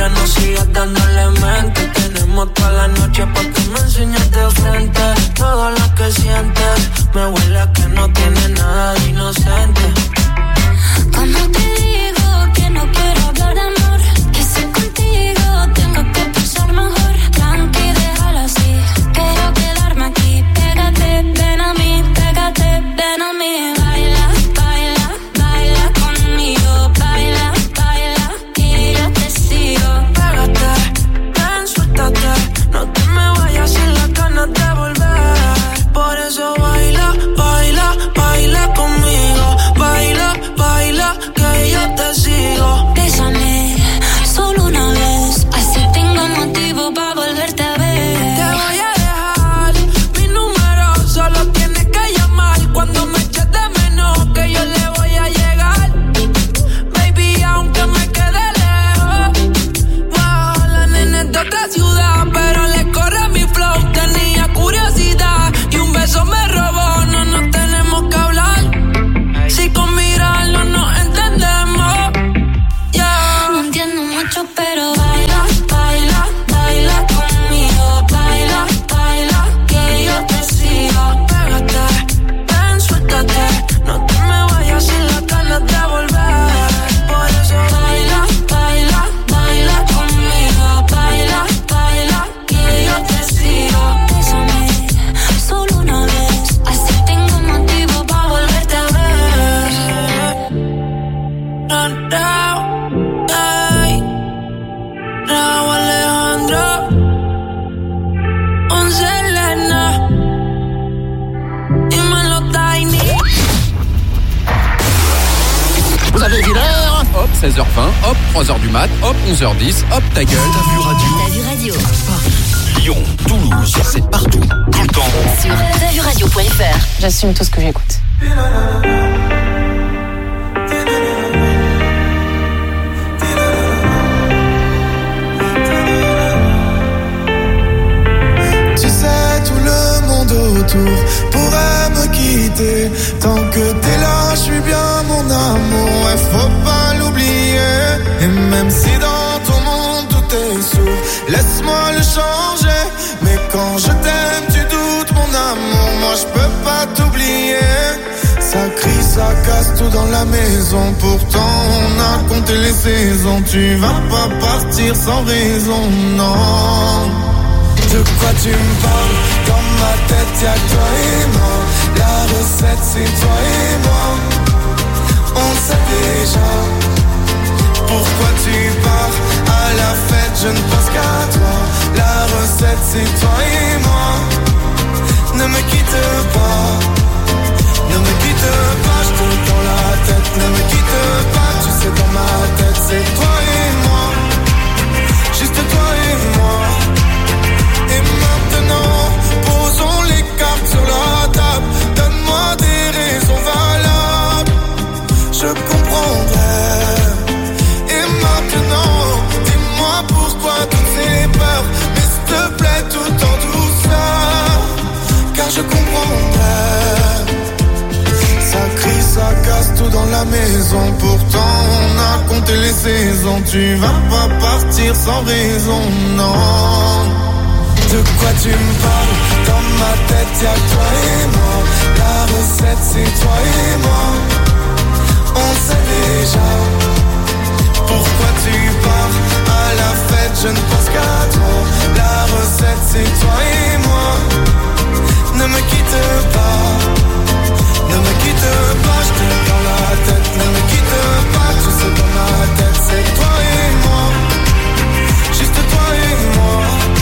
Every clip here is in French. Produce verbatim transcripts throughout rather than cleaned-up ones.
ya no sigas dándole mente. Tenemos toda la noche pa' que me enseñes de frente todo lo que sientes. Me huele a que no tiene nada de inocente. Cuando te digo que no quiero hablar de amor, que si contigo tengo que pensar mejor. Tranqui, déjalo así, quiero quedarme aquí. Pégate, ven a mí, pégate, ven a mí. Baila, baila, baila conmigo. Baila, baila, y yo te sigo. Pégate, ven, suéltate, no te me vayas sin las ganas de volver. Por eso baila, baila, baila conmigo. Baila, baila, que yo te sigo. Bésame, solo una vez, así tengo motivo pa' volverte a ver. Te voy a dejar mi número, solo tienes que llamar cuando me eches de menos, que yo le voy a llegar. Baby, aunque me quede lejos, wow, la nena es de otra ciudad, pero le corre mi flow. Tenía curiosidad y un beso me robó. No nos tenemos que hablar, si con mirarlo nos entendemos. Yeah. No entiendo mucho, pero baila, baila, baila conmigo. Baila, baila, que yo te sigo. Pégate, ven, suéltate, no te me vayas sin las ganas de volver. Por eso Baila, baila, baila conmigo. Baila, baila, que yo te sigo. Bésame, solo una vez, así tengo motivo pa' volverte a ver. Run down, ay, Raúl Alejandro, Once Elena, dímelo Tiny. Vous avez vu l'heure? Hop, seize heures vingt, hop, trois heures du mat, hop, onze heures dix, hop, ta gueule. T'as vu radio? T'as vu radio? Lyon, Toulouse, c'est partout, tout le temps. Sur t'as vu radio point f r. J'assume tout ce que j'écoute. Tu sais, tout le monde autour pourrait me quitter. Tant que t'es là, je suis bien mon amour, ouais, faut pas l'oublier. Et même si dans ton monde tout est sourd, laisse-moi le changer. Mais quand je t'aime, tu doutes mon amour, moi je peux pas t'oublier. Ça crie, ça casse tout dans la maison, pourtant on a compté les saisons. Tu vas pas partir sans raison, non. De quoi tu me parles? Dans ma tête y'a que toi et moi. La recette c'est toi et moi. On sait déjà. Pourquoi tu pars à la fête? Je ne pense qu'à toi. La recette c'est toi et moi. Ne me quitte pas. Ne me quitte pas, je te prends la tête. Ne me quitte pas, tu sais dans ma tête c'est toi et moi. Juste toi et moi. Et maintenant, posons les cartes sur la table. Donne-moi des raisons valables, je comprendrai. Et maintenant, dis-moi pourquoi toutes ces peurs. Mais s'il te plaît, tout en douceur, car je comprendrai. Ça crie, ça casse tout dans la maison, pourtant on a compté les saisons. Tu vas pas partir sans raison, non. De quoi tu me parles? Dans ma tête y'a que toi et moi. La recette c'est toi et moi. On sait déjà. Pourquoi tu pars à la fête? Je ne pense qu'à toi. La recette c'est toi et moi. Ne me quitte pas. Ne me quitte pas, je te prends la tête. Ne me quitte pas, tu sais dans ma tête c'est toi et moi. Juste toi et moi.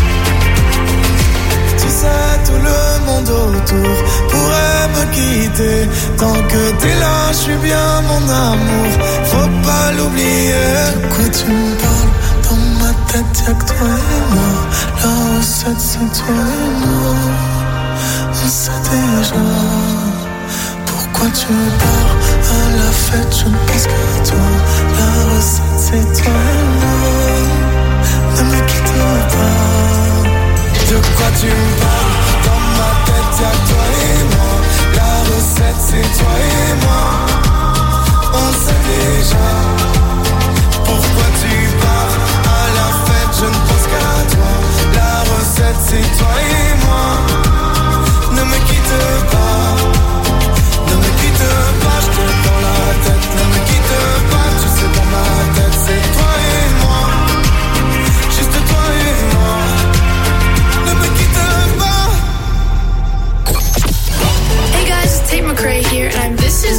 Tu sais, tout le monde autour pourrait me quitter. Tant que t'es là, je suis bien mon amour, faut pas l'oublier. De quoi tu me parles? Dans ma tête y'a que toi et moi. La recette c'est toi et moi. On sait déjà. Pourquoi tu me parles? À la fête je ne pense qu'à toi. La recette c'est toi et moi. Ne me quitte pas. De quoi tu me parles? Dans ma tête y'a que toi et moi. La recette c'est toi et moi. On sait déjà. Pourquoi tu pars à la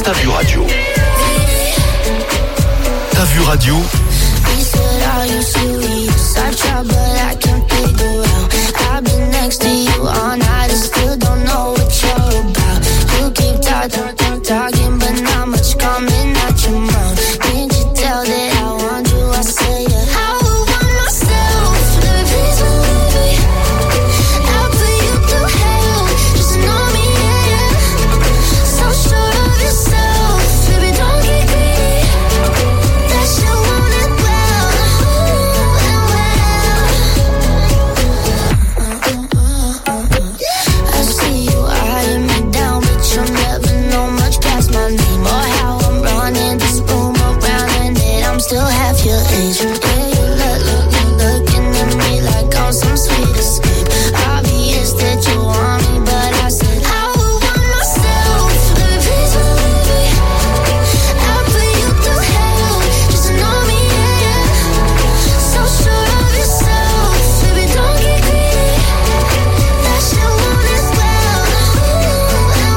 T'as vu radio. T'as vu radio. He said, are you serious? I tried, but I can't figure out. I've been next to you all night and still don't know what you're about. You keep talking, talking, talking, but not much coming out your mouth. Can't you tell that I want you? I say it. I would want myself. Let me please believe me. I'll put you through hell. Just know me, yeah, yeah. So sure of yourself. Baby, don't get greedy. That shit want it well. Ooh, and well. I see you eyeing me down, but you'll never know much past my name or how I'm running this room around and that I'm still half your age. Yeah, you look, look, you looking at me like I'm some sweet escape. Obvious that you want me, but I said I would want myself. Baby, please believe me. I'll put you through hell. Just know me, yeah, yeah. So sure of yourself. Baby, don't get greedy. That shit want it well. Ooh, and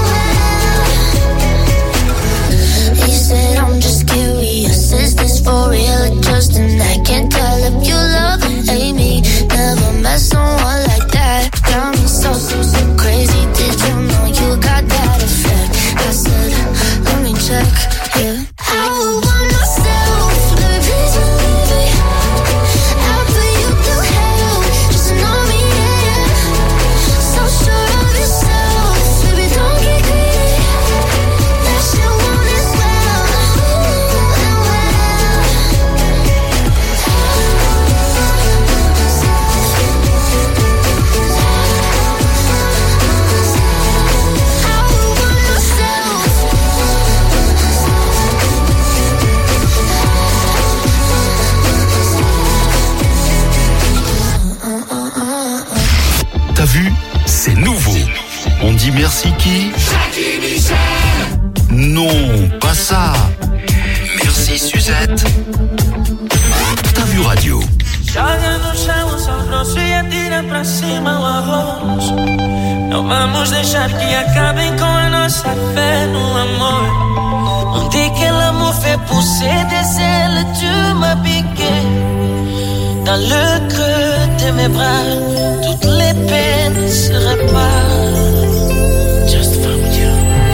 well. He said, I'm just curious. Is this for real or just an act? Can't tell if you love or hate me. Never met someone like that. Got me so, so, so crazy. Did you know you got that effect? I said, let me check, yeah. I would want myself. Baby, please believe me. I'll put you through hell. Just know me, yeah, yeah. So sure of yourself. Baby, don't get greedy. That shit want it well. Ooh, and well. I would want myself. T'as vu? C'est nouveau. On dit merci qui? Non, pas ça. Merci Suzette. T'as vu radio. Joga no chão o sol grosso e atira pra cima o arroz. Não vamos deixar que acabem com a nossa fé no amor. On dit que l'amour fait pousser des ailes, tu m'as piqué. Dans le creux de mes bras, toutes les peines se réparent. Just from you.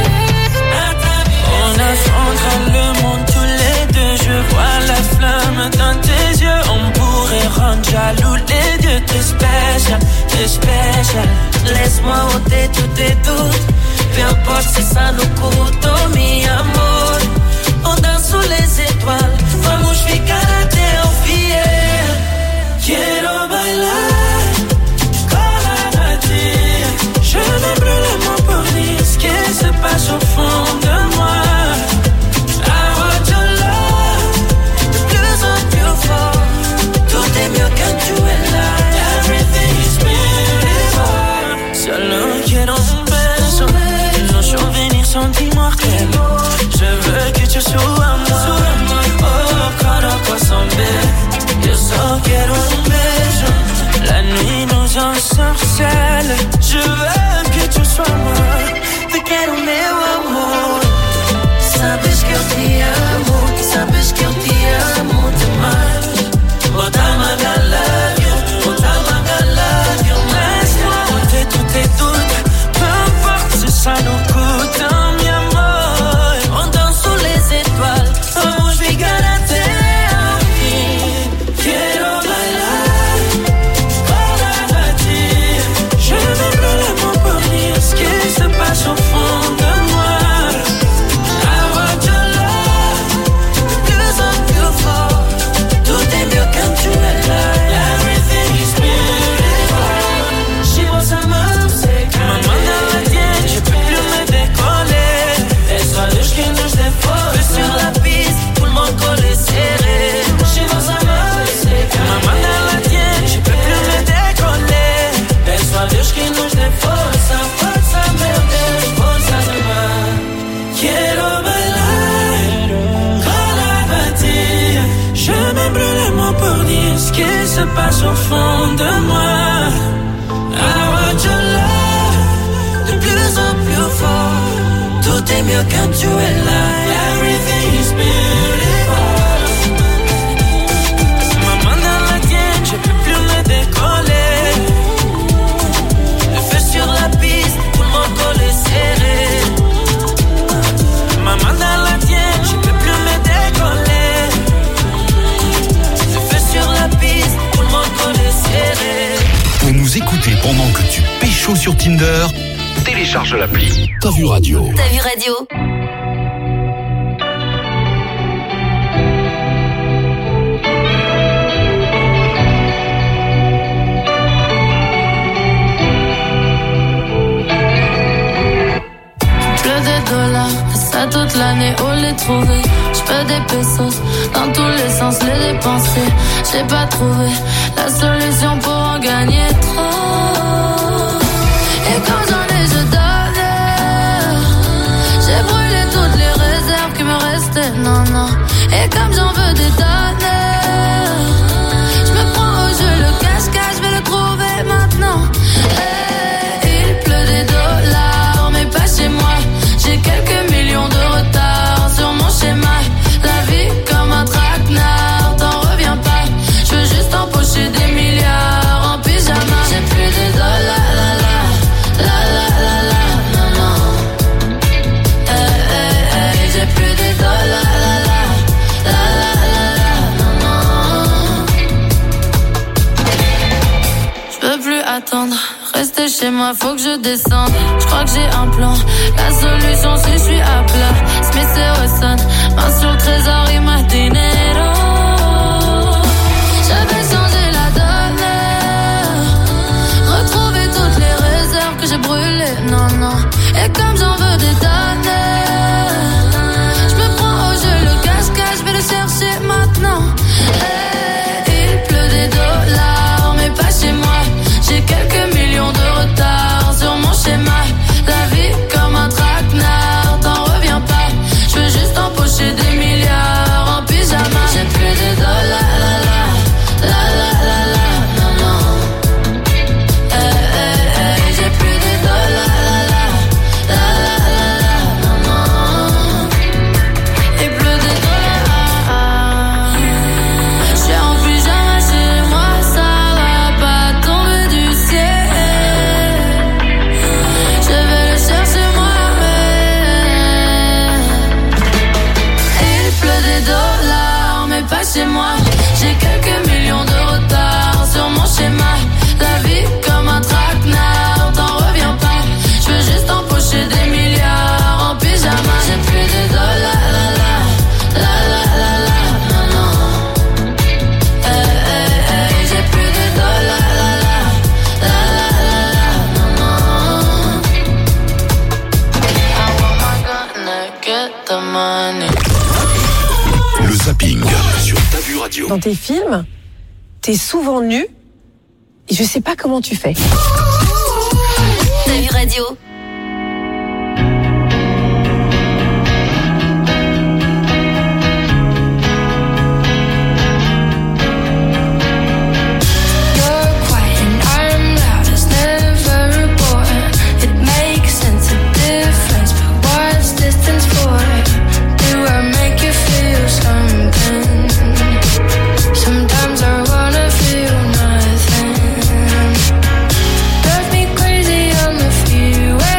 On affrontera le monde tous les deux. Je vois la flamme dans tes yeux. On pourrait rendre jaloux les deux. T'es spécial, t'es spécial. Laisse-moi ôter tous tes doutes. Peu importe si ça nous coûte, oh mi amor. On danse sous les étoiles. Vamos ficar até o fiel. Quiero bailar con la ti. Je n'ai plus les mots pour dire ce qui se passe au fond de moi. I want your love, de plus en plus fort. Tout est mieux quand tu es là. Everything is beautiful. Solo quiero un beso. Los souvenirs sont immortels. Je veux que tu sois moi. Oh, caraca, son bête. Yo solo quiero un beso. La nuit nous ensorcelle. Je veux que tu sois moi. Te quero meu amor. Sabes que eu te amo. Sabes que eu te amo demais. Bota-me I love you. Bota-me I love you. Laisse-moi ôter tous tes doutes. Peu importe si ça nous coûte, hein, mi amor. On danse sous les étoiles. Vamos ficar até ao fim. Quiero bailar con ti. Je n'ai plus les mots pour dire ce qui se passe au fond de moi. I want your love, de plus en plus fort. Tout est mieux quand tu es là. Everything is beautiful. She wants a move, c'est que ma main dans la tienne, je peux plus me décoller. Et soit le qui nous défausse. Sur la piste, tout le monde collé serré. She wants a move, c'est que ma main dans la tienne, je peux plus me décoller. Et soit le qui nous défausse. Forza, meu Deus, forza demais. Quiero bailar con ti. Je n'ai plus les mots pour dire ce qui se passe au fond de moi. I want your love, de plus en plus fort. Tout est cambio que tu es là. Everything is beautiful. Ma main dans la tienne, je peux plus me décoller. Le feu sur la piste, tout le monde collé serré. Ma main dans la tienne, je peux plus me décoller. Le feu sur la piste, tout le monde collé serré. Pour nous écouter pendant que tu pécho sur Tinder, télécharge l'appli T'as vu radio. T'as vu radio. J'peux des dollars, ça toute l'année, où les trouver? J'peux des pesos, dans tous les sens les dépenser. J'ai pas trouvé la solution pour en gagner trop. Et quand j'en ai, je donne. J'ai brûlé toutes les réserves qui me restaient, non, non. Et comme j'en veux des tonnes, j'me prends au jeu le cache-cache, j'vais le trouver maintenant. Hey, il pleut des dollars, mais pas chez moi. J'ai quelques millions de retard sur mon schéma. La vie comme un traquenard, t'en reviens pas. J'veux juste empocher des milliards en pyjama. J'ai plus de dollars, la la, la la la la, non non. Hey, hey, hey, j'ai plus de dollars, la la, la la la la, non non. J'peux plus attendre. Rester chez moi, faut que je descende. J'crois que j'ai un plan. La solution, c'est je suis à plat. Smith et Wesson, main sur le trésor, il m'a dinero. J'avais changé la donne. Retrouver toutes les réserves que j'ai brûlées, non, non. Et comme j'en veux des tonnes, j'me prends au jeu le cache-cache, j'vais le chercher maintenant. Hey, il pleut des dollars, mais pas chez moi. J'ai quelques millions de retard sur mon schéma. La vie comme un traquenard, t'en reviens pas. J'veux juste empocher des milliards en pyjama. J'ai plus de dollars, la la, la la la la, non non. Hey, hey, hey, j'ai plus de dollars, la la, la la la la, non non. Il pleut des dollars. J'suis en pyjama chez moi, ça va pas tomber du ciel. Je vais le chercher moi-même. Il pleut des dollars, mais pas chez moi. J'ai quelques millions de retard sur mon schéma. La vie comme un traquenard, t'en reviens pas. Je veux juste empocher des milliards en pyjama. J'ai plus de dollars, la la, la la la la, non non. Hey, hey, hey, j'ai plus de dollars, la la, la la la la, non non. How am I gonna get the money? Le zapping sur T'as vu radio. Dans tes films, t'es souvent nu et je sais pas comment tu fais. T'as vu radio. You're quiet and I'm loud, it's never boring. It makes sense, a difference, but what's distance for? Do I make you feel something? Sometimes I wanna feel nothing. Drive me crazy on the freeway.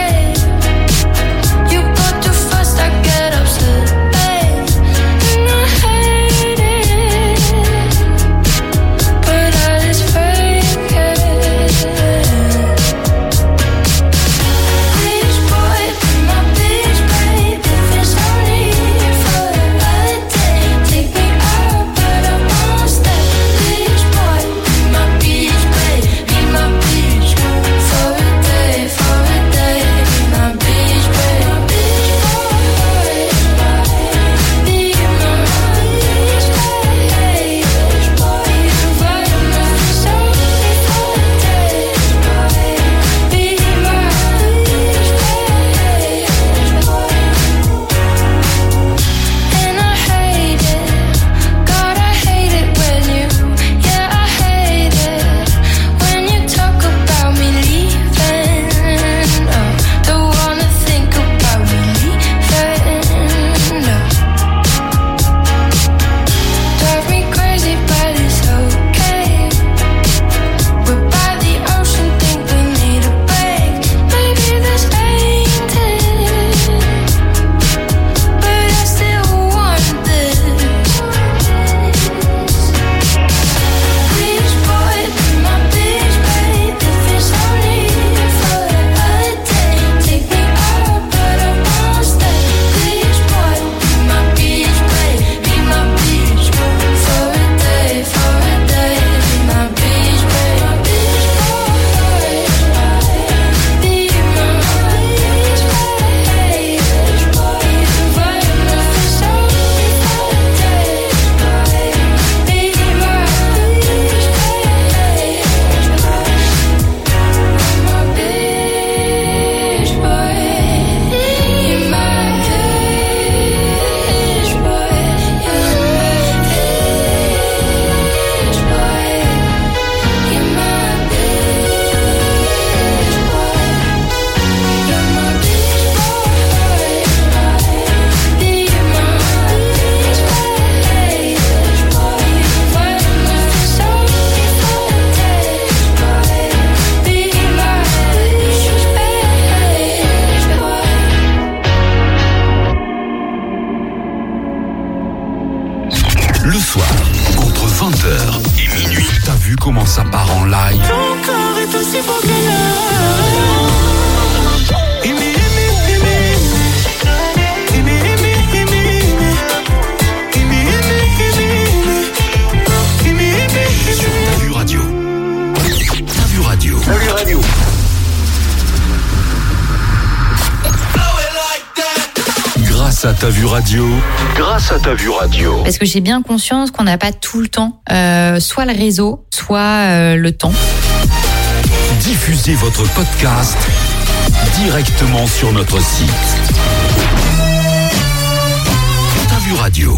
Le soir, entre vingt heures et minuit, t'as vu comment ça part en live? Ton corps est aussi beau que l'or. T'as vu radio. Grâce à T'as vu radio, grâce à T'as vu radio. Parce que j'ai bien conscience qu'on n'a pas tout le temps, euh, soit le réseau, soit euh, le temps. Diffusez votre podcast directement sur notre site. T'as vu radio.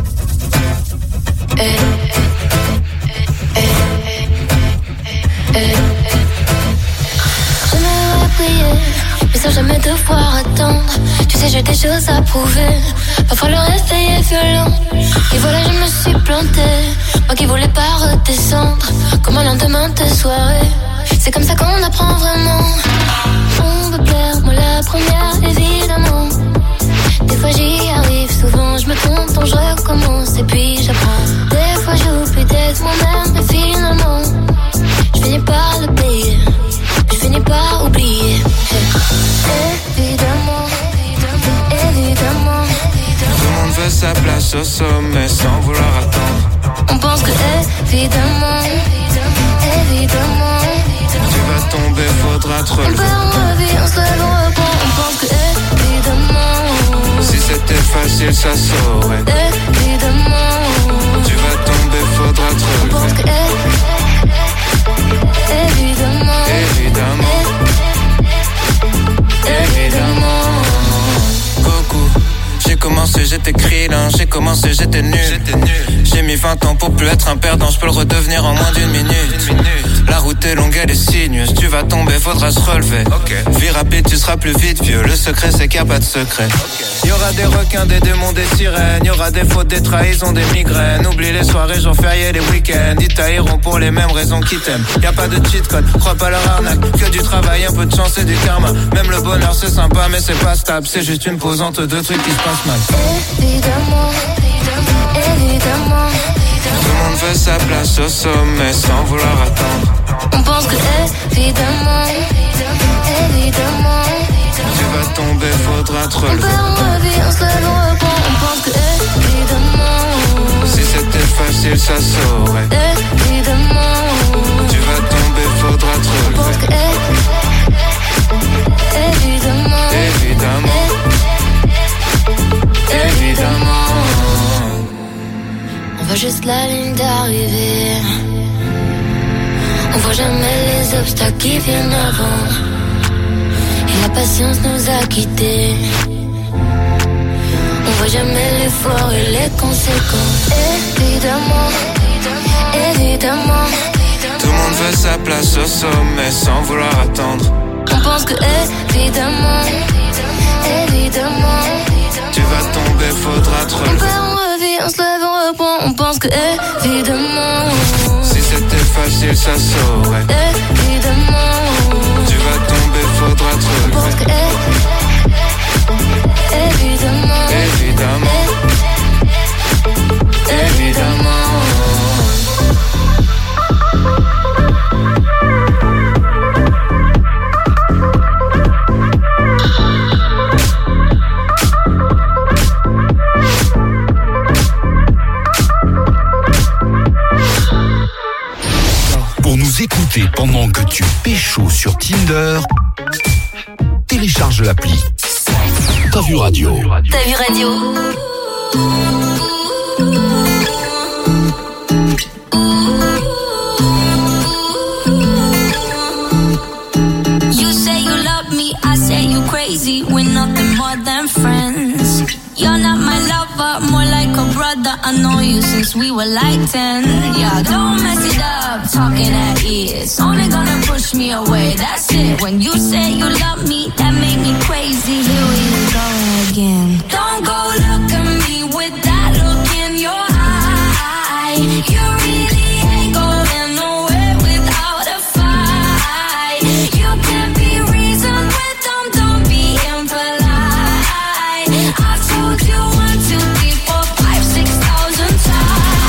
Eh, eh, eh, eh. J'aimerais prier, mais sans jamais devoir attendre. Tu sais, j'ai des choses à prouver. Parfois le réveil est violent. Et voilà, je me suis plantée. Moi qui voulais pas redescendre. Comme un lendemain de soirée. C'est comme ça qu'on apprend vraiment. On veut plaire, moi la première, évidemment. Des fois j'y arrive, souvent je me trompe, donc je recommence et puis j'apprends. Des fois j'oublie d'être moi-même, mais finalement je finis par le payer. Je finis par oublier. Évidemment, évidemment. Tout le monde veut sa place au sommet sans vouloir attendre. On pense que évidemment, évidemment. Tu vas tomber, faudra te relever. On perd, on revit, on se lève, on reprend. On pense que évidemment. Si c'était facile, ça saurait. Évidemment. Tu vas tomber, faudra te relever. On pense que évidemment. Évidemment. Évidemment. Coucou. J'ai commencé, j'étais krillin, j'ai commencé, j'étais nul. J'étais nul. J'ai mis vingt ans pour plus être un perdant, je peux le redevenir en moins d'une minute. La route est longue, elle est sinueuse, tu vas tomber, faudra se relever. Okay. Vie rapide, tu seras plus vite vieux, le secret c'est qu'il n'y a pas de secret. Okay. Y'aura des requins, des démons, des sirènes, y'aura des fautes, des trahisons, des migraines. Oublie les soirées, jours fériés, les week-ends, ils tailleront pour les mêmes raisons qu'ils t'aiment. Y a pas de cheat code, crois pas leur arnaque, que du travail, un peu de chance et du karma. Même le bonheur c'est sympa mais c'est pas stable, c'est juste une pause entre deux trucs qui se passent mal. Évidemment, évidemment. Tout le monde veut sa place au sommet sans vouloir attendre. On pense que évidemment, évidemment. Tu vas tomber, faudra te relever. On perd, on revit, on se lève, on reprend. On pense que évidemment. Si c'était facile, ça saurait. Évidemment. Tu vas tomber, faudra te relever. On pense que évidemment. Évidemment. Évidemment. On voit juste la ligne d'arrivée. On voit jamais les obstacles qui viennent avant. Et la patience nous a quittés. On voit jamais l'effort et les conséquences. Évidemment, évidemment. Tout le monde veut sa place au sommet sans vouloir attendre. On pense que évidemment, évidemment. Tu vas tomber, faudra te On relever. perd, on revit, on se lève, on reprend. On pense que évidemment. Si c'était facile, ça saurait. Évidemment. Tu vas tomber, faudra te On pense que relever. évidemment. Évidemment. Évidemment. Pour nous écouter pendant que tu pécho sur Tinder, télécharge l'appli T'as vu radio. T'as vu radio? You say you love me, I say you crazy. We're nothing more than friends. You're not my lover, more like a brother. I know you since we were like ten. Yeah, don't mess it up, talking at ears. Only gonna push me away, that's it. When you say you love me, that made me crazy. Here we go again. Don't go look at me with that look in your eye. You really ain't going nowhere without a fight. You can't be reasoned with them, don't be impolite. I've told you one, two, three, four, five, six thousand times.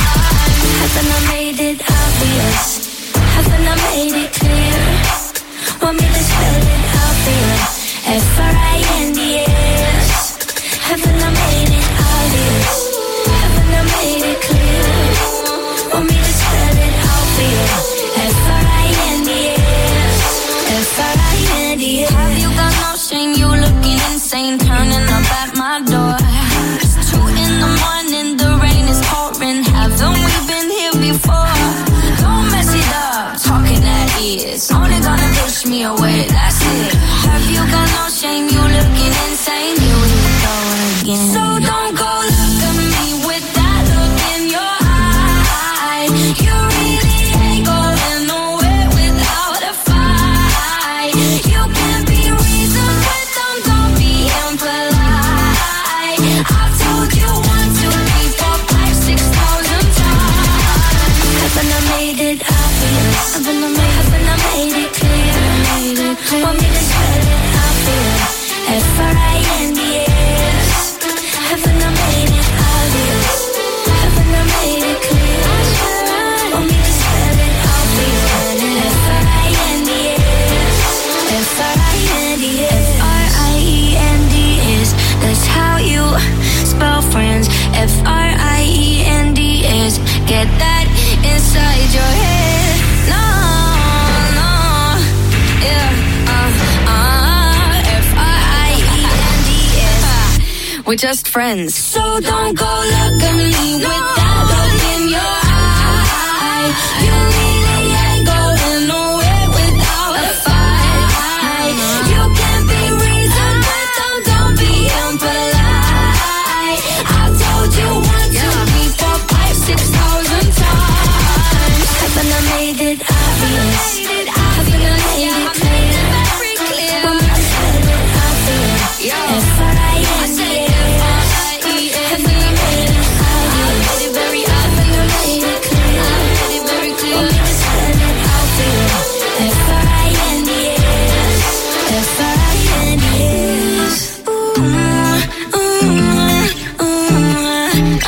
don't go look at me with that look in your eye. You really ain't going nowhere without a fight. You can't be reasoned with them, don't be impolite. I've told you one, two, three, four, five, six thousand times. Haven't I made it obvious? Haven't I made, haven't I made it clear? Made it clear. Want me to spell it obvious? F R I N D S. Haven't I made it obvious? Haven't I made it clear? Want me to spell it obvious? F R I N D S. F R I N D S. F R I E N D S. That's how you spell friends. F R I E N D S. Get that inside your head. No, no, yeah, uh, uh, F R I E N D S. We're just friends. So don't go look at me with that look in your eye. You really ain't going nowhere without a fight. You can't be reasoned with them, don't be impolite. I've told you one, two, three, four, five, six thousand times. Haven't I made it obvious? Haven't I made it clear? Want me to spell it obvious? F R I N D S. Haven't I made it obvious? Haven't I made it clear? Want me to spell it obvious? F R I N D S. F R I N D S. Ooh, ooh, ooh, ooh,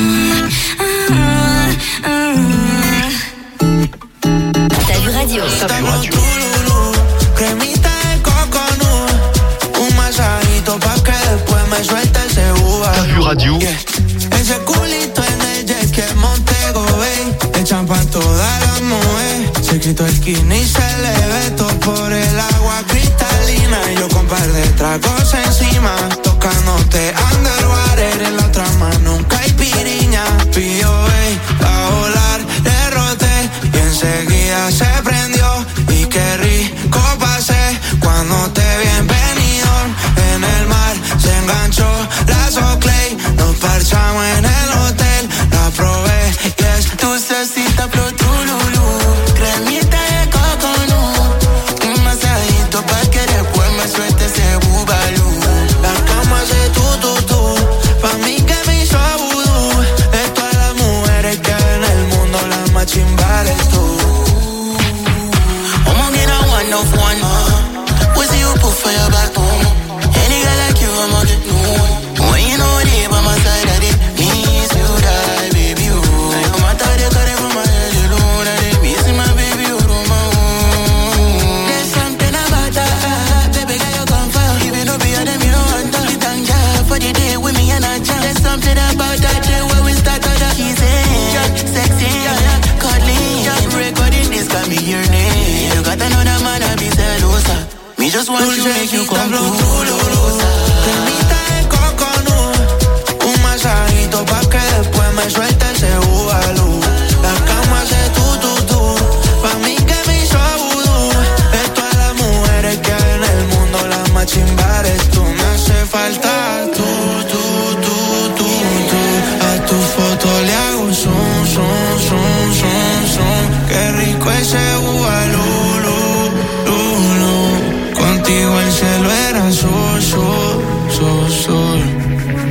ooh. T'as vu radio? T'as vu radio. Cremita de coconut, un masajito pa' que después me suelte ese uva. T'as vu radio? Yeah. Ese culito en el jet que Montego Bay, le echan pa' toda la mujer. Se quitó el skin y se le ve todo por el agua cristalina. Y yo con par de tragos encima, tocándote underwater. En la otra mano un caipiriña. P O A, a volar, derroté y enseguida se prendió. Y qué rico pasé cuando te vi en Benidorm. En el mar se enganchó la Soclay. Nos parchamos en el hotel, la probé y es dulcecita pero trululú. Cremita de coconut, un masajito pa' que después me suelte ese bubalú. La cama hace tu tu tu, pa' mí que me hizo vudú. De todas las mujeres que hay en el mundo, la más chimba eres tú. I'ma get a one of one. We see you put for your back home. Any girl like you, I'ma get no. When you know they by my side, I did miss you, die, baby, you. No matter the color from my head, you know that they miss my baby, you don't know. There's something about that, baby, girl, you come far. Even though be a them, you don't want to. You thank God for the day with me and I jam. There's something about that day where we start out the kissing, sexy, cuddly. Recording this got me your name. You got another man, I be celosa. Me just want to make you come closer. Cremita de coconut, un masajito pa' que después me suelte ese bubalú. La cama hace tu tu tu, pa' mí que me hizo vudú. De todas las mujeres que hay en el mundo, la más chimba eres tú. Me hace falta tú, tú, tú, tú, tú. A tu foto le hago zoom, zoom, zoom, zoom, zoom. Qué rico ese bubalú, lu, lu, lu. Contigo el cielo era azul, azul, azul, azul.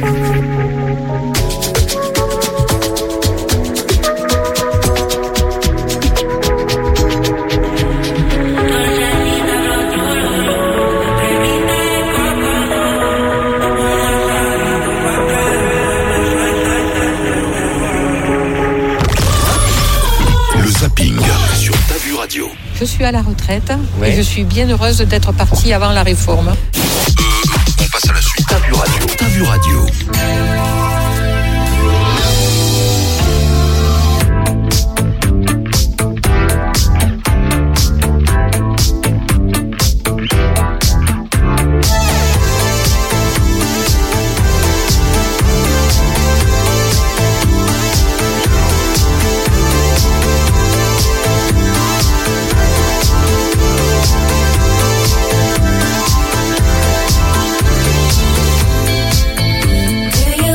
Je suis à la retraite ouais. et je suis bien heureuse d'être partie avant la réforme. Euh, on passe à la suite. T'as vu radio. T'as vu radio. Do you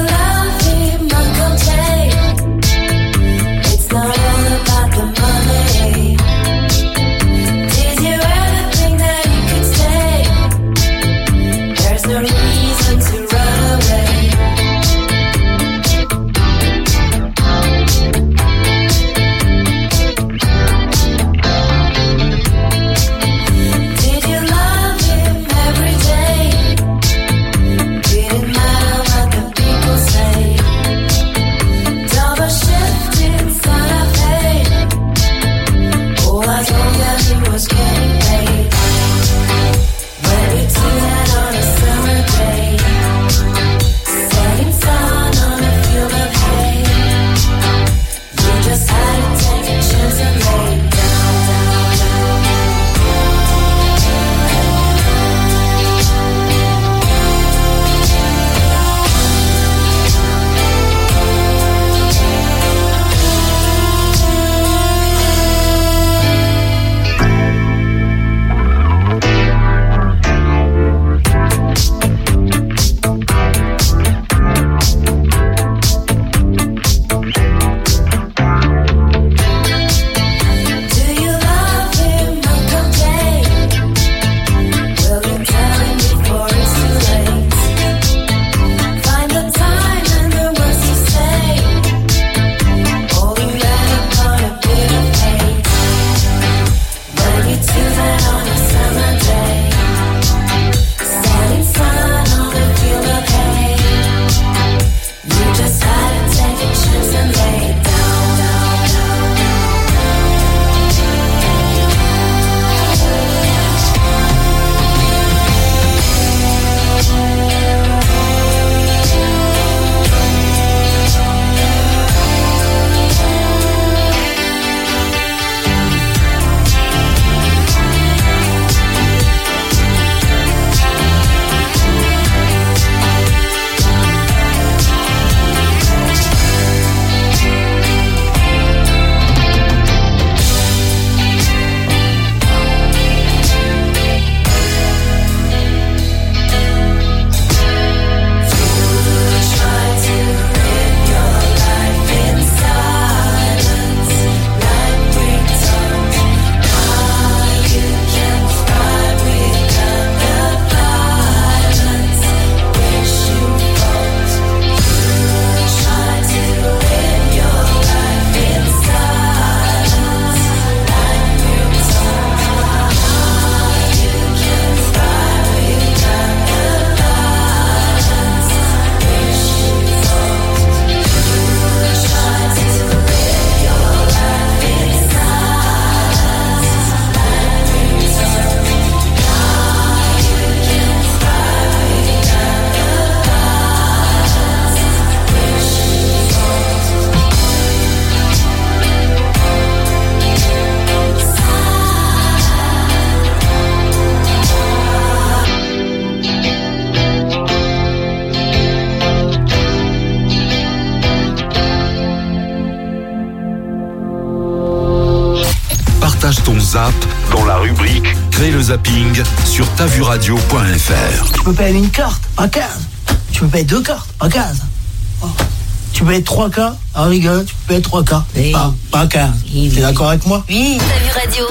Zap dans la rubrique Crée le zapping sur tavuradio point f r. Tu peux payer une carte, pas quinze. Tu peux payer deux cartes, pas quinze. Oh. Tu peux payer trois cas, ah rigole, tu peux payer trois cas, oui. pas, pas quinze. Oui, T'es oui. d'accord avec moi? Oui. Salut Radio.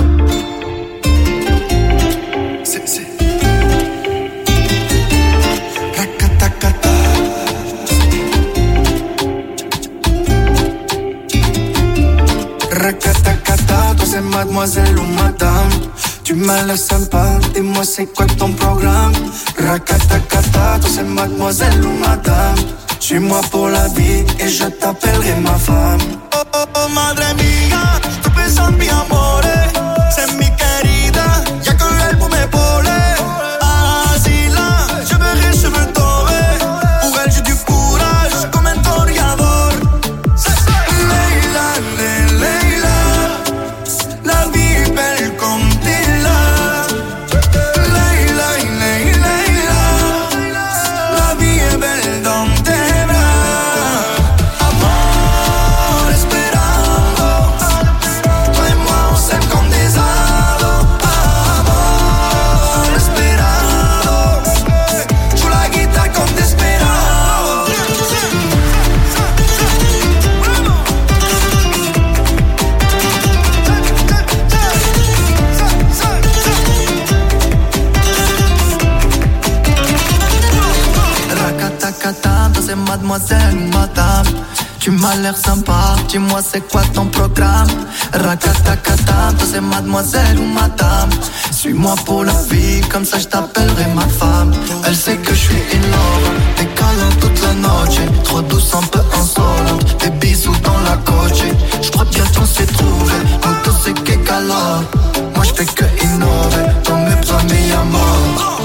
C'est, c'est. Rakata, toi c'est mademoiselle ou madame. Tu m'as l'air sympa, dis-moi c'est quoi ton programme. Rakatakata, toi c'est mademoiselle ou madame. Suis-moi pour la vie et je t'appellerai ma femme. Oh, oh, oh, madre mía, tú pensas mi amore. C'est mi querida, y'a que elle pour m'épauler. Así là, je verrai cheveux dorés. Pour elle j'ai du courage comme un toreador. Leila, Leila, la vie est belle comme t'es là. Leila, Leila, la vie est belle dans tes bras. Amor, esperando. Toi et moi on s'aime comme des ados. Amor, esperando. Joue la guitare comme Desperado. Rakatakata, toi c'est mademoiselle ou madame. Tu m'as l'air sympa, dis-moi c'est quoi ton programme. Rakatakata, toi c'est mademoiselle ou madame. Suis-moi pour la vie, comme ça je t'appellerai ma femme. Elle sait que je suis in love, des câlins toute la noche. Trop douce, un peu insolente, des bisous dans la coche. Je crois bien qu'on s'est trouvé, nous tous c'est que calor. Moi je fais que innover, dans mes premiers amours.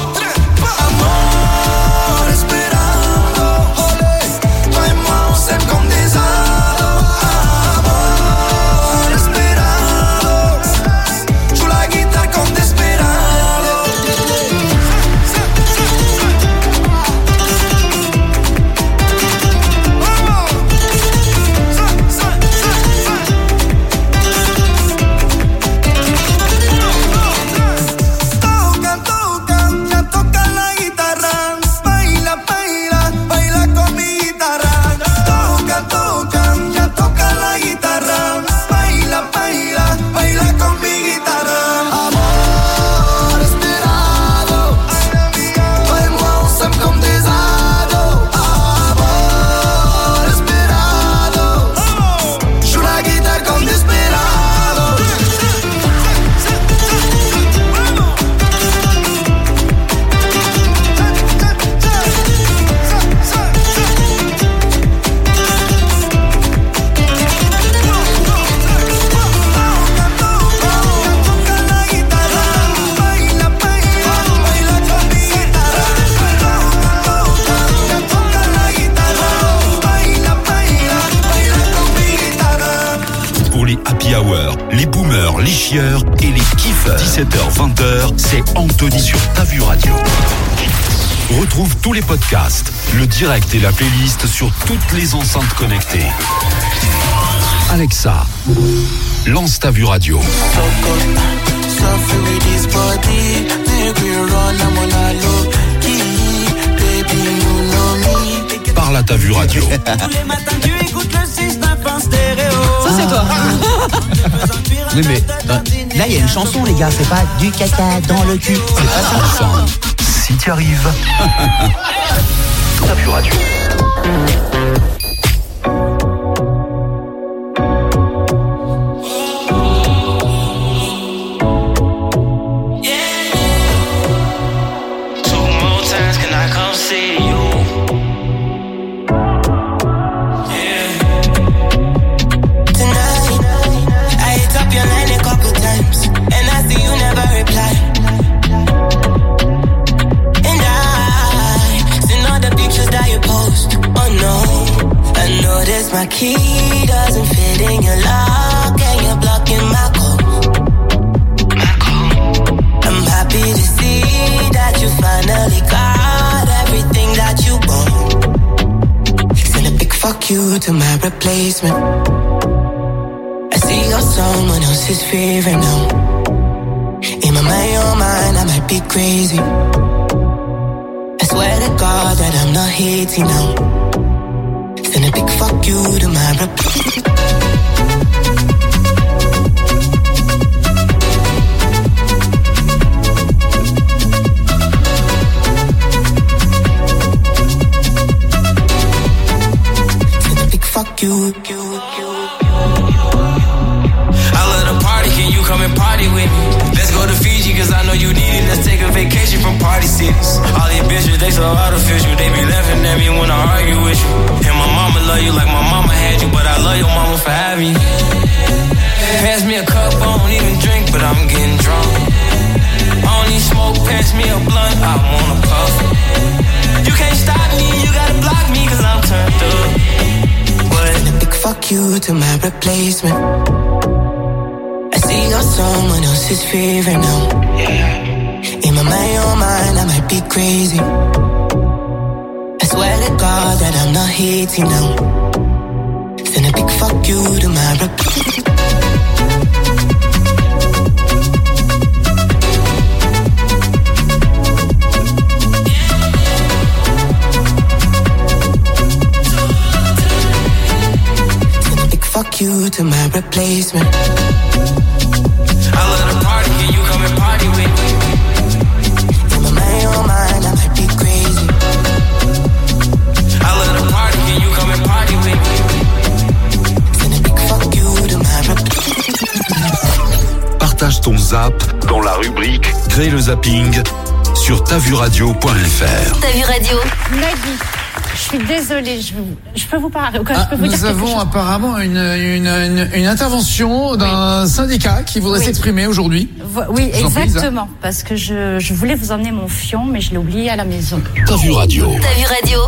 Amor, esperando. Toi et moi on s'aime comme des ados. Amor, esperando. Joue la guitare comme Desperado. Toca, toca, ya toca la guitarra. Baila, baila, baila con mi guitarra. Toca, toca, ya toca la guitarra. Baila, baila, baila con mi guitarra. Amor, esperado. Toi et moi on s'aime comme des ados. Amor, esperado. Joue la guitare comme Desperado. Pour les happy hour, les boomers, les chieurs et les kiffeurs. dix-sept heures vingt heures, c'est Anthony sur Ta Vue Radio. Retrouve tous les podcasts, le direct et la playlist sur toutes les enceintes connectées. Alexa, lance Ta Vue Radio. Parle à Ta Vue Radio. Ça c'est toi. Oui, mais Là il y a une chanson les gars, c'est pas du caca dans le cul. C'est pas ça. Enfin, si tu arrives. Ta Vue Radio. Two more times, can I come see you? Tonight, I hit up your line a couple times, and I see you never reply. And I seen all the pictures that you post. Oh no, I noticed my key doesn't fit in your lock, and you're blocking my code. My code. I'm happy to see that you finally got everything that you want. Send a big fuck you to my replacement. I see you're someone else's favorite now. my own mind, I might be crazy. I swear to God that I'm not hating now. Send a big fuck you to my rep. Send a big fuck you, you, you. I love the party, can you come and party with me? Let's go to Fiji, cause I know you need it. Let's take a vacation from party cities. All these bitches, they so artificial. They be laughing at me when I argue with you. And my mama love you like my mama had you, but I love your mama for having you. Pass me a cup, I don't even drink, but I'm getting drunk. I don't need smoke, pass me a blunt, I wanna puff. You can't stop me, you gotta block me, cause I'm turned up. But Send a big fuck you to my replacement. I see you're someone else's favorite now. In my, my own mind, I might be crazy. I swear to God that I'm not hating now. Send a big fuck you to my rep. Send a big fuck you to my replacement. I love the party, can you come and party with me? In my, my own mind, I might be crazy. I love the party, can you come and party with me? Send a big fuck you to my rep. Partage ton zap dans la rubrique Crée le zapping sur tavuradio point f r. T'as vu radio? Nagui, je suis désolée, je, je peux vous parler. Ah, je peux vous nous dire avons quelque chose apparemment une, une, une, une intervention d'un oui. syndicat qui voudrait oui. s'exprimer aujourd'hui. Oui, exactement, parce que je, je voulais vous emmener mon fion, mais je l'ai oublié à la maison. T'as vu radio? T'as vu radio?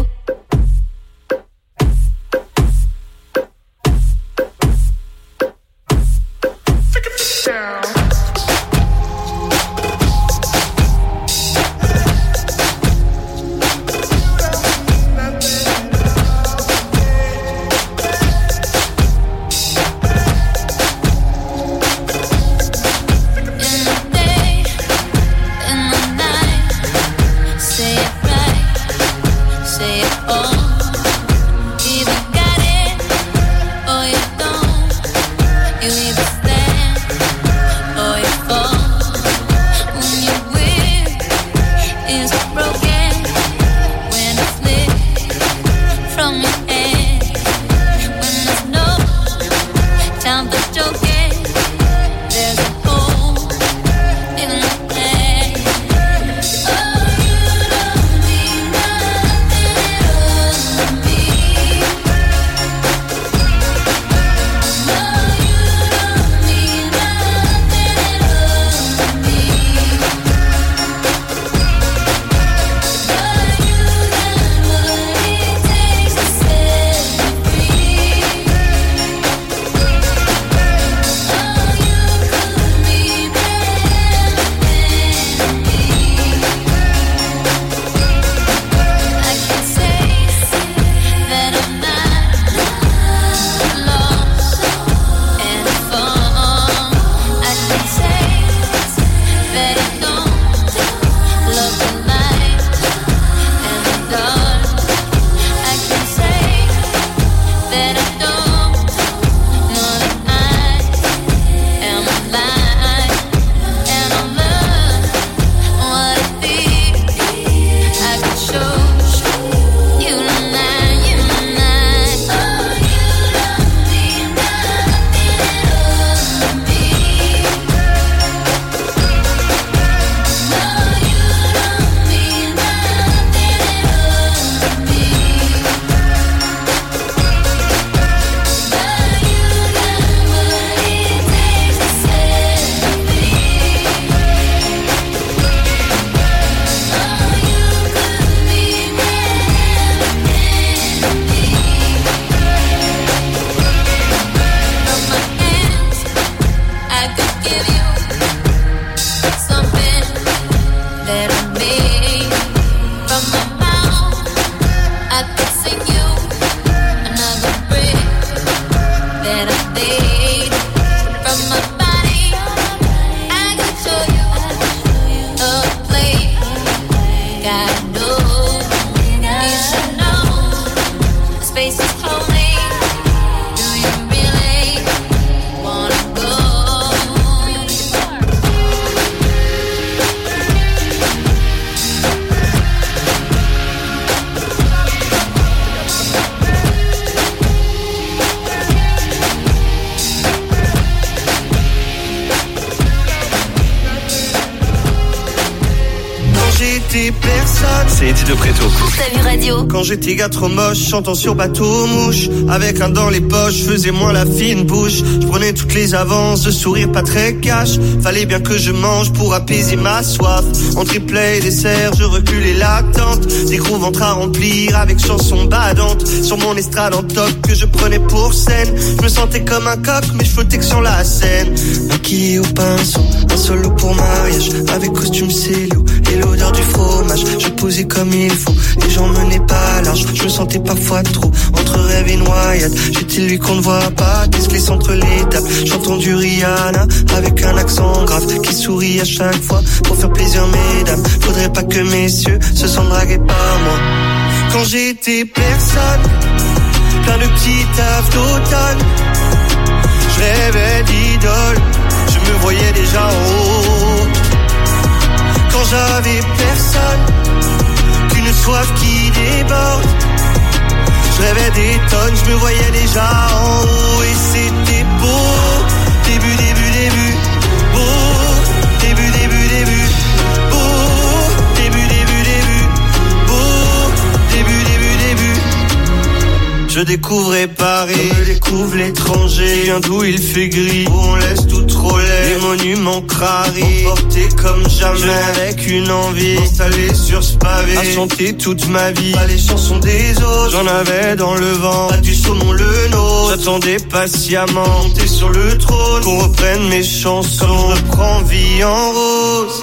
j'étais personne. C'est Eddie de Préto. T'as vu radio? Quand j'étais gars trop moche, chantant sur bateau mouche. Avec un dans les poches, faisais moins la fine bouche. Je prenais toutes les avances, de sourire pas très cash. Fallait bien que je mange pour apaiser ma soif. En triplet et dessert, je reculais l'attente. Des gros ventres à remplir avec chansons badantes. Sur mon estrade en top que je prenais pour scène. Je me sentais comme un coq, mais je flottais que sur la scène. Maquillé au pinceau, un solo pour mariage. Avec costume cellule et l'odeur du fromage. Je posais comme il faut, et j'en menais pas large. Je me sentais parfois trop, entre rêve et noyade. J'étais lui qu'on ne voit pas, qu'est-ce entre les tables. J'entends du Rihanna, avec un accent grave. Qui sourit à chaque fois, pour faire plaisir mesdames. Faudrait pas que messieurs se sentent dragués par moi. Quand j'étais personne, plein de petits tafs d'automne. Je rêvais d'idole, je me voyais déjà en haut. Quand j'avais personne, qu'une soif qui déborde. Je rêvais des tonnes, je me voyais déjà en haut. Et c'était beau, début, début, début. Beau, début, début, début. Beau, début, début, début. Beau, début, début, début. Je découvrais Paris, je découvre l'étranger. Je viens d'où il fait gris, où on laisse tout trop laid. Les monuments crari, emportés comme jamais. Je avec une envie, installée sur ce pavé, à chanter toute ma vie, pas les chansons des autres. J'en avais dans le vent, pas du saumon le nôtre. J'attendais patiemment, monter sur le trône, qu'on reprenne mes chansons, comme je reprends vie en rose.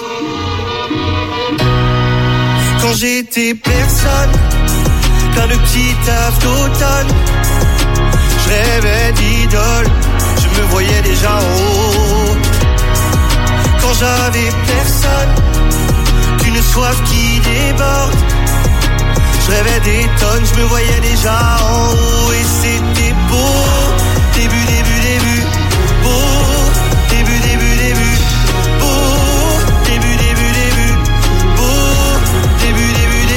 Quand j'étais personne, plein de petits tafs d'automne. Je rêvais d'idole, je me voyais déjà en haut. Quand j'avais personne, qu'une soif qui déborde. Je rêvais des tonnes, je me voyais déjà en haut. Et c'était beau, début, début, début. Beau, début, début, début. Beau, début, début, début. Beau, début,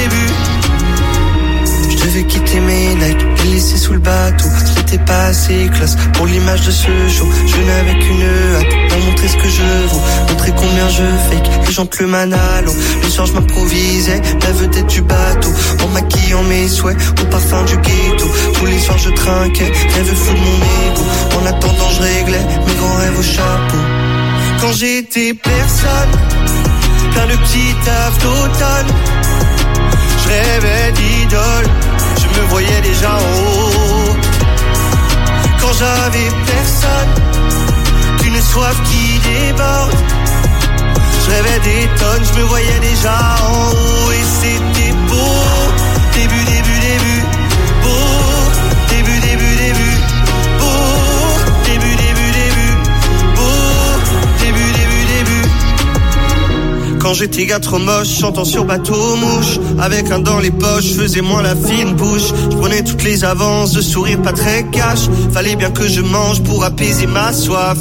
début, début. Je devais quitter mes Nike, les laisser sous le bateau. C'était pas assez classe pour l'image de ce show. Je n'avais qu'une hâte pour montrer ce que je vaux, montrer combien je fake, les gens le manalo. Le soir je m'improvisais, la vedette du bateau, en maquillant mes souhaits au parfum du ghetto. Tous les soirs je trinquais, rêve fou de mon ego. En attendant je réglais mes grands rêves au chapeau. Quand j'étais personne, plein de petits tafs d'automne. Je rêvais d'idole, je me voyais déjà en haut. Quand j'avais personne, qu'une soif qui déborde. Je rêvais des tonnes, je me voyais déjà en haut. Et c'était beau, début, début, début. Beau, début, début, début. Beau, début, début, début. Beau, début, début, début. Quand j'étais gars trop moche, chantant sur bateau mouche. Avec un dans les poches, je faisais moins la fine bouche. Je prenais toutes les avances, de sourire pas très cash. Fallait bien que je mange pour apaiser ma soif.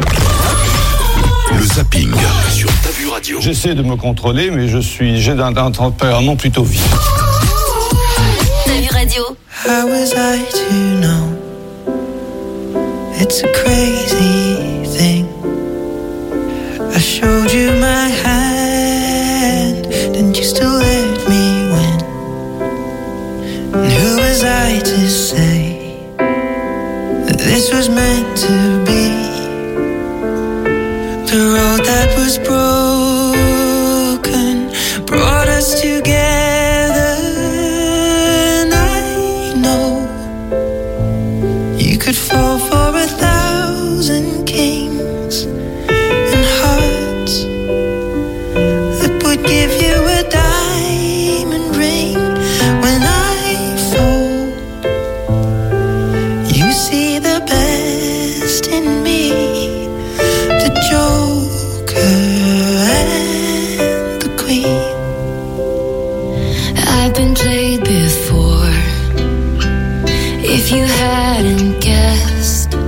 Le zapping sur Ta Vu Radio. J'essaie de me contrôler, mais je suis, j'ai un, un tempérament plutôt vif. Ta Vu Radio. How was I to know? It's a crazy thing. I showed you my hand, and you still let me win. And who was I to say that this was meant to be? The road that was broken brought us together, and I know you could fall for a thousand kings and hearts that would give you a diamond ring. When I fall, you see the best in me. The Joker and the Queen. I've been played before. If you hadn't guessed,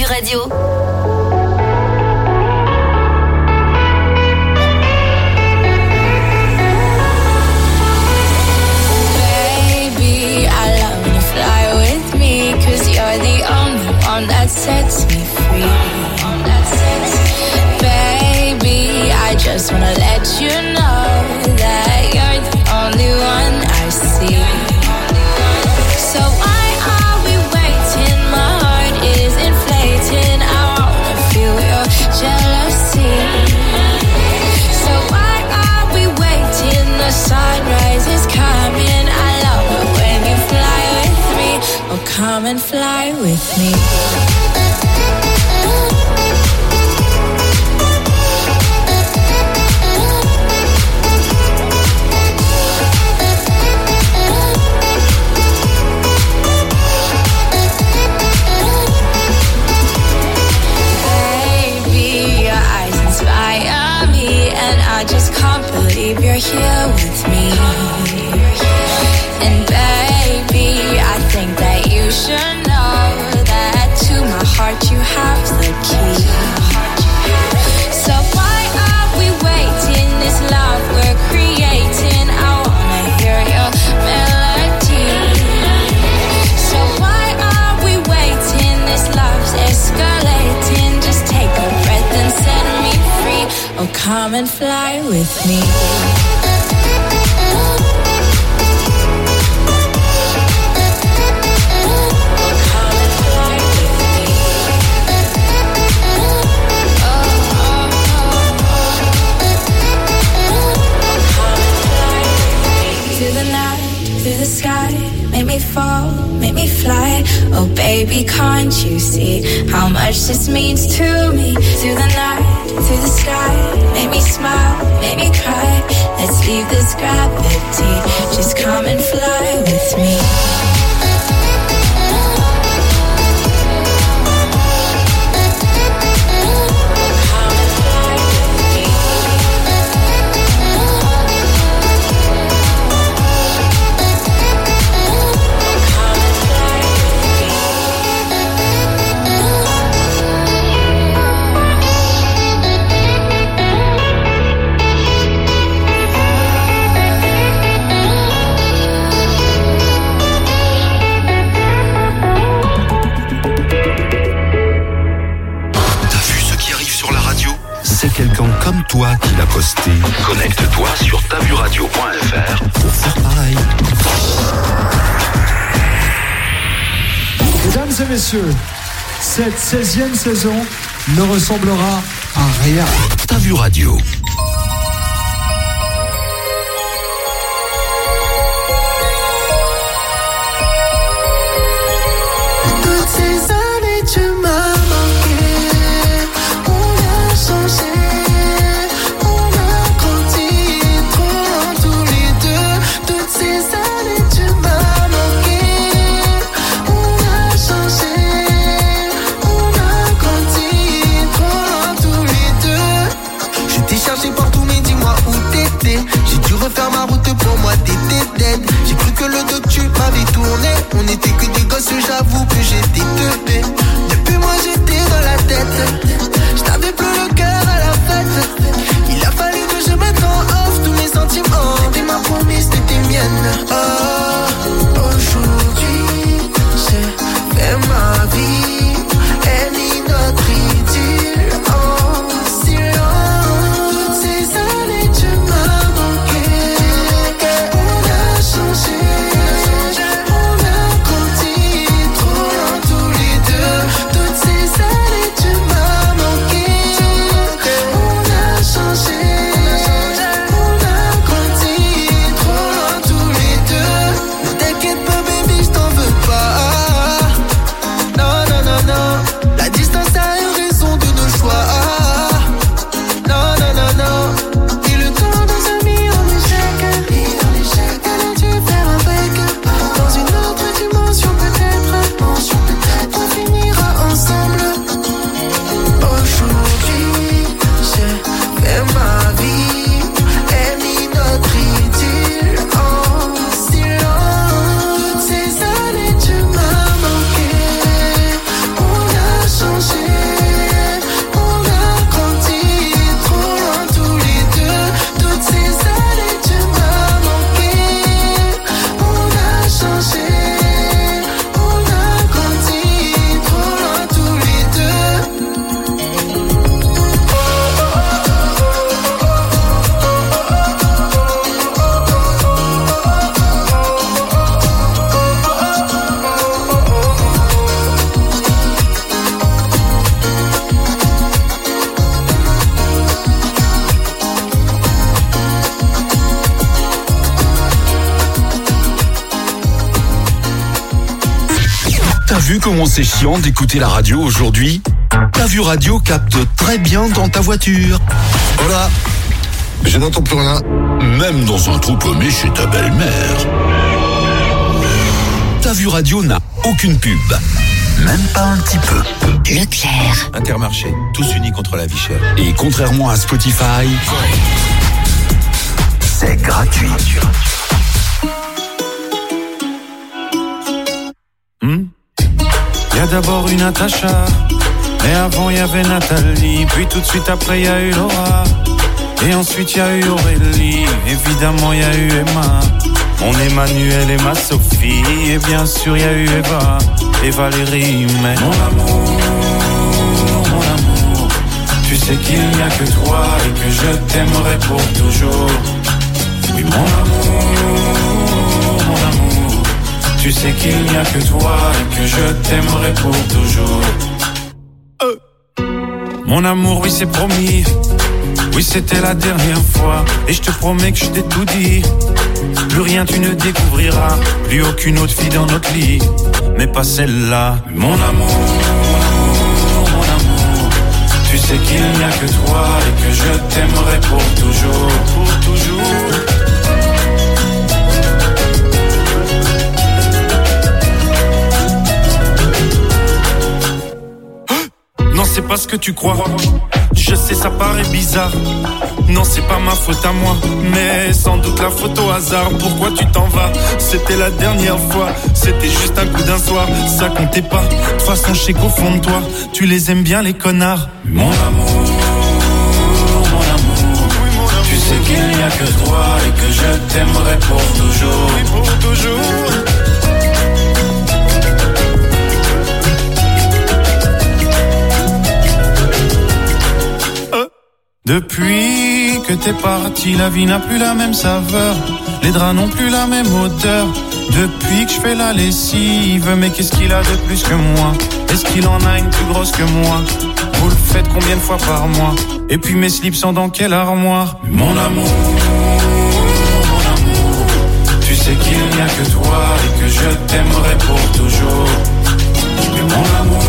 Vue Radio. Baby, I love when you fly with me, 'cause you're the only one that sets me free. Baby, I just wanna let you know that you're the only one I see. So why are we waiting? My heart is inflating. I wanna feel your jealousy. So why are we waiting? The sunrise is coming. I love it when you fly with me. Oh, come and fly with me. I just can't believe you're here with me. And baby, I think that you should know that to my heart you have the key. So why are we waiting? This love we're creating, I wanna hear your melody. So why are we waiting? This love's escalating. Just take a breath and set me free. Oh, come and fly with me. Through the sky, make me fall, make me fly. Oh baby, can't you see how much this means to me? Through the night, through the sky, make me smile, make me cry. Let's leave this gravity, just come and fly with me. Quelqu'un comme toi qui l'a posté. Connecte-toi sur tavuradio point f r pour faire pareil. Mesdames et messieurs, cette seizième saison ne ressemblera à rien. T'as vu Radio. vu comment c'est chiant d'écouter la radio aujourd'hui? Ta Vue Radio capte très bien dans ta voiture. Voilà. Je n'entends plus rien. Même dans un trou paumé chez ta belle-mère. Ta Vue Radio n'a aucune pub. Même pas un petit peu. Leclerc. Intermarché, tous unis contre la vie chère. Et contrairement à Spotify, c'est gratuit. Hmm? Y a d'abord une Natacha, et avant y avait Nathalie, puis tout de suite après y a eu Laura, et ensuite y a eu Aurélie, évidemment y a eu Emma, mon Emmanuel et ma Sophie, et bien sûr y a eu Eva et Valérie, mais mon amour, mon amour, tu sais qu'il n'y a que toi et que je t'aimerai pour toujours. Oui, mon amour, mon amour, tu sais qu'il n'y a que toi et que je t'aimerai pour toujours. Euh. Mon amour, oui, c'est promis. Oui, c'était la dernière fois. Et je te promets que je t'ai tout dit. Plus rien tu ne découvriras. Plus aucune autre fille dans notre lit. Mais pas celle-là. Mon amour, mon amour, tu sais qu'il n'y a que toi et que je t'aimerai pour toujours. Pour toujours. Non, c'est pas ce que tu crois. Je sais, ça paraît bizarre. Non, c'est pas ma faute à moi, mais sans doute la faute au hasard. Pourquoi tu t'en vas? C'était la dernière fois. C'était juste un coup d'un soir. Ça comptait pas. De toute façon, je sais qu'au fond de toi, tu les aimes bien, les connards. Mon amour, mon amour, tu sais qu'il n'y a que toi et que je t'aimerai pour toujours. Oui, pour toujours. Depuis que t'es parti, la vie n'a plus la même saveur. Les draps n'ont plus la même odeur. Depuis que je fais la lessive, mais qu'est-ce qu'il a de plus que moi? Est-ce qu'il en a une plus grosse que moi? Vous le faites combien de fois par mois? Et puis mes slips sont dans quelle armoire? Mon amour, mon amour, tu sais qu'il n'y a que toi et que je t'aimerai pour toujours. Mais mon amour,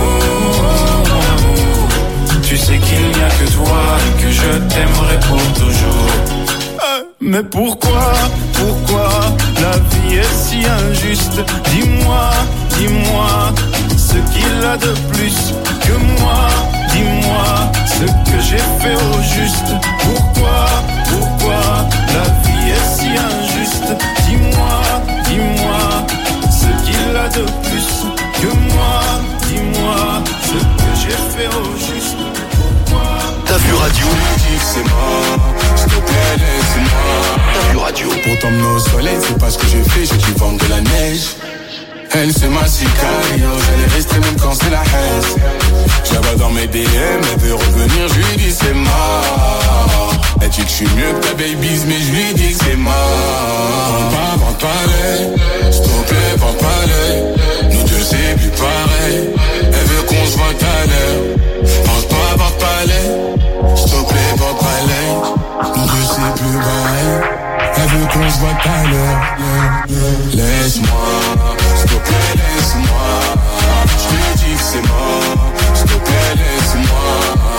tu sais qu'il n'y a que toi et que je t'aimerai pour toujours. Euh, mais pourquoi, pourquoi la vie est si injuste? Dis-moi, dis-moi ce qu'il a de plus que moi. Dis-moi ce que j'ai fait au juste. Pourquoi, pourquoi la vie est si injuste? Dis-moi, dis-moi ce qu'il a de plus que moi. Dis-moi ce que j'ai fait au juste. Ta Vue Radio. C'est mort, s'il te plaît, laisse-moi. Ta Vue Radio. Pour t'emmener au soleil, c'est pas ce que j'ai fait, j'ai dû vendre de la neige. Elle, c'est ma sicario, j'allais rester même quand c'est la haine. J'avais dans mes D M, elle veut revenir, je lui dis c'est mort. Elle dit que je suis mieux que ta babies, mais je lui dis que c'est mort. Vends pas, vends pas l'œil, s'il te plaît, vends pas l'œil. Nous deux c'est plus pareil, elle veut qu'on se voit à l'heure. Pense pas, vends pas l'œil, s'il te plaît, vends pas l'œil. Nous deux c'est plus pareil, elle veut qu'on se voit à l'heure. Laisse-moi, s'il te plaît, laisse-moi. Je lui dis que c'est mort, s'il te plaît, laisse-moi.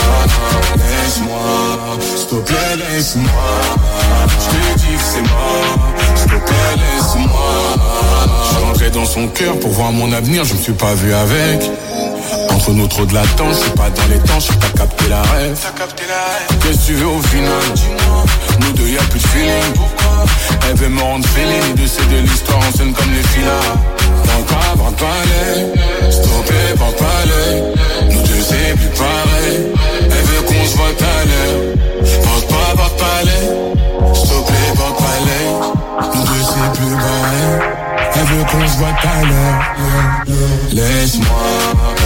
Laisse-moi, s'il te plaît, laisse-moi. Je lui dis que c'est mort, s'il te plaît, laisse-moi. Je suis rentré dans son cœur pour voir mon avenir, je me suis pas vu avec. Entre nous trop de latence, je suis pas dans les temps, je t'as capté la rêve. Qu'est-ce que tu veux au final? Dis-moi. Nous deux y'a plus de feeling. Pourquoi? Elle veut me rendre feeling. De c'est de l'histoire en scène comme les filas. Vends pas, vends pas l'œil. S'il te plaît, vends pas l'œil. Nous deux c'est plus pareil. Elle veut qu'on se voit à l'heure. Pense pas, vends pas l'œil. S'il te plaît, vends pas l'œil. Nous deux c'est plus pareil. Elle veut qu'on se voit à l'heure. Laisse-moi.